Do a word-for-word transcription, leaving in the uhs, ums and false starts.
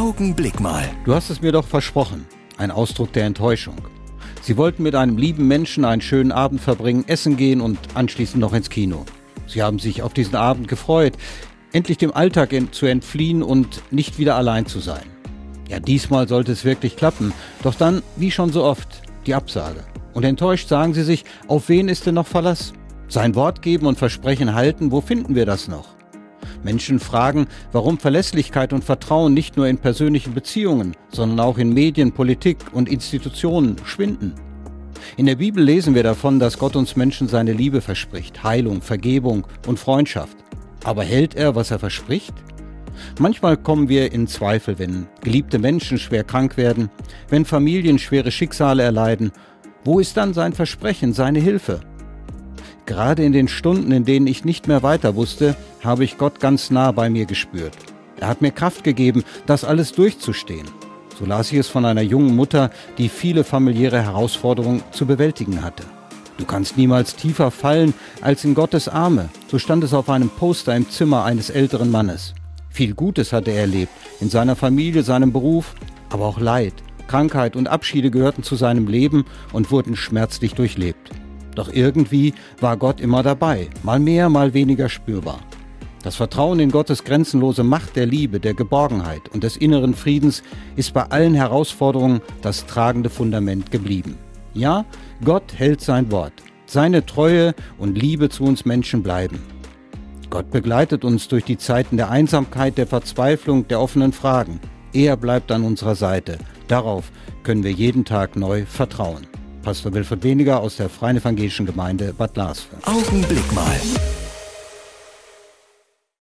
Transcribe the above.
Augenblick mal. Du hast es mir doch versprochen. Ein Ausdruck der Enttäuschung. Sie wollten mit einem lieben Menschen einen schönen Abend verbringen, essen gehen und anschließend noch ins Kino. Sie haben sich auf diesen Abend gefreut, endlich dem Alltag zu entfliehen und nicht wieder allein zu sein. Ja, diesmal sollte es wirklich klappen. Doch dann, wie schon so oft, die Absage. Und enttäuscht sagen sie sich, auf wen ist denn noch Verlass? Sein Wort geben und Versprechen halten, wo finden wir das noch? Menschen fragen, warum Verlässlichkeit und Vertrauen nicht nur in persönlichen Beziehungen, sondern auch in Medien, Politik und Institutionen schwinden. In der Bibel lesen wir davon, dass Gott uns Menschen seine Liebe verspricht, Heilung, Vergebung und Freundschaft. Aber hält er, was er verspricht? Manchmal kommen wir in Zweifel, wenn geliebte Menschen schwer krank werden, wenn Familien schwere Schicksale erleiden. Wo ist dann sein Versprechen, seine Hilfe? Gerade in den Stunden, in denen ich nicht mehr weiter wusste, habe ich Gott ganz nah bei mir gespürt. Er hat mir Kraft gegeben, das alles durchzustehen. So las ich es von einer jungen Mutter, die viele familiäre Herausforderungen zu bewältigen hatte. Du kannst niemals tiefer fallen als in Gottes Arme. So stand es auf einem Poster im Zimmer eines älteren Mannes. Viel Gutes hatte er erlebt, in seiner Familie, seinem Beruf, aber auch Leid, Krankheit und Abschiede gehörten zu seinem Leben und wurden schmerzlich durchlebt. Doch irgendwie war Gott immer dabei, mal mehr, mal weniger spürbar. Das Vertrauen in Gottes grenzenlose Macht der Liebe, der Geborgenheit und des inneren Friedens ist bei allen Herausforderungen das tragende Fundament geblieben. Ja, Gott hält sein Wort. Seine Treue und Liebe zu uns Menschen bleiben. Gott begleitet uns durch die Zeiten der Einsamkeit, der Verzweiflung, der offenen Fragen. Er bleibt an unserer Seite. Darauf können wir jeden Tag neu vertrauen. Pastor Wilfried Weniger aus der Freien Evangelischen Gemeinde Bad Larsfeld. Augenblick mal.